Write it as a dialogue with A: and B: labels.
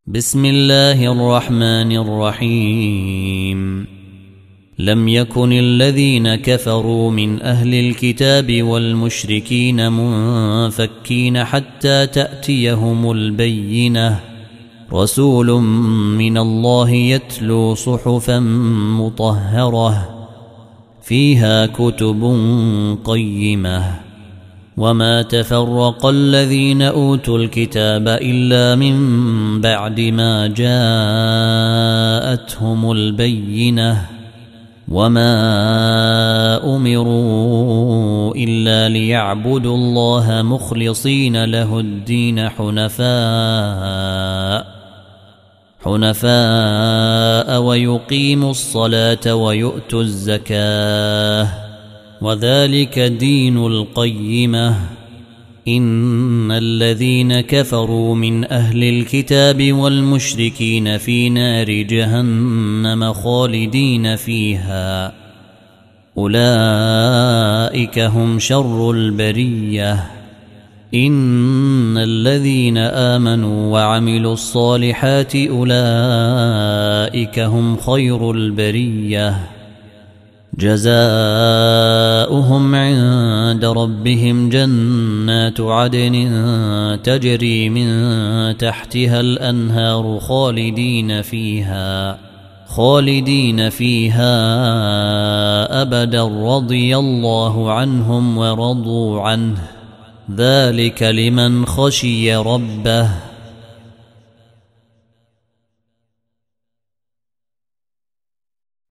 A: بسم الله الرحمن الرحيم. لم يكن الذين كفروا من أهل الكتاب والمشركين منفكين حتى تأتيهم البينة، رسول من الله يتلو صحفا مطهرة فيها كتب قيمة. وما تفرق الذين أوتوا الكتاب إلا من بعد ما جاءتهم البينة، وما أمروا إلا ليعبدوا الله مخلصين له الدين حنفاء ويقيموا الصلاة ويؤتوا الزكاة، وذلك دين القيمة. إن الذين كفروا من أهل الكتاب والمشركين في نار جهنم خالدين فيها، أولئك هم شر البرية. إن الذين آمنوا وعملوا الصالحات أولئك هم خير البرية، جزاؤهم عند ربهم جنات عدن تجري من تحتها الأنهار خالدين فيها أبدا، رضي الله عنهم ورضوا عنه، ذلك لمن خشي ربه.